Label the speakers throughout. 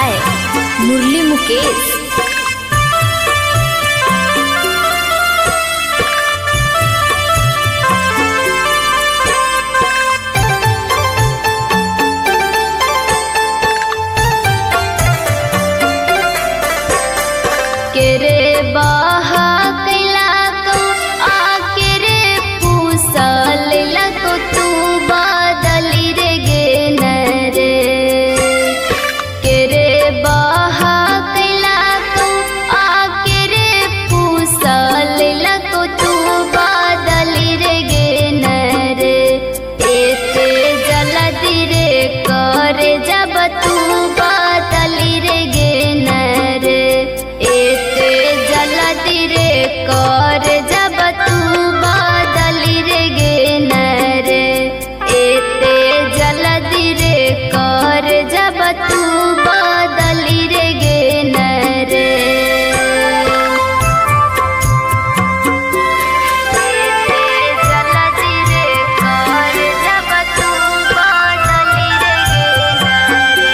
Speaker 1: By मुरली मुकेश।
Speaker 2: केरे बाहा कैला को आके रे पूसल लको तू बादली रे गेन रे। केरे बाहा कैला को आके रे पूसल लको तू बादली रे गेन रे। एते जल्दी रे करे जब तू बादली रे गेन रे। एते जल्दी रे कर जब तू बादली रे गेन रे। एते जल्दी रे कर जब तू बादली रे गेन रे। जल्दी रे कर जब तू बादली रे गेन रे।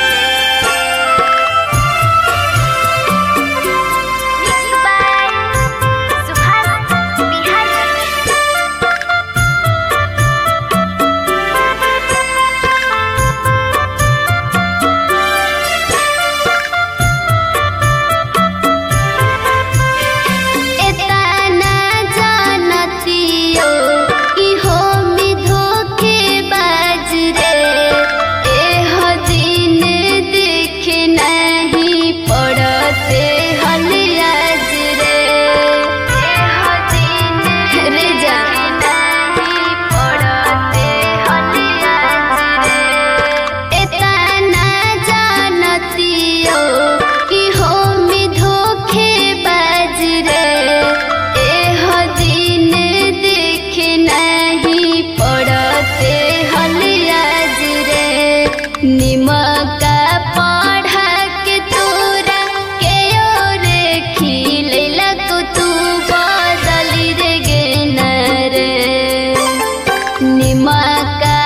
Speaker 2: निमका पढ़ा के तोरा के ओरे खिलैलक तू बादली रे गेन रे। निमका